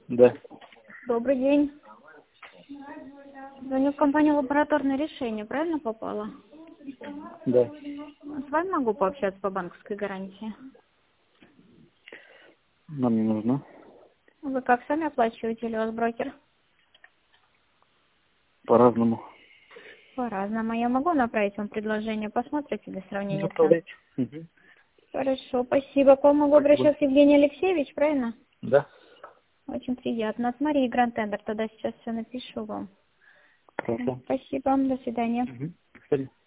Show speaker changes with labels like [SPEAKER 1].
[SPEAKER 1] Да.
[SPEAKER 2] Добрый день. Звоню в компанию «Лабораторное решение». Правильно попала?
[SPEAKER 1] Да.
[SPEAKER 2] С вами могу пообщаться по банковской гарантии?
[SPEAKER 1] Нам не нужно.
[SPEAKER 2] Вы как, сами оплачиваете или у вас брокер?
[SPEAKER 1] По-разному.
[SPEAKER 2] По-разному. Я могу направить вам предложение? Посмотрите для сравнения цен?
[SPEAKER 1] Направляйте. Угу.
[SPEAKER 2] Хорошо, спасибо. К вам могу
[SPEAKER 1] Спасибо.
[SPEAKER 2] обращаться, Евгений Алексеевич, правильно?
[SPEAKER 1] Да.
[SPEAKER 2] Очень приятно. От Марии Гранд Тендер. Тогда сейчас все напишу вам.
[SPEAKER 1] Хорошо.
[SPEAKER 2] Спасибо. До свидания.
[SPEAKER 1] Угу. До свидания.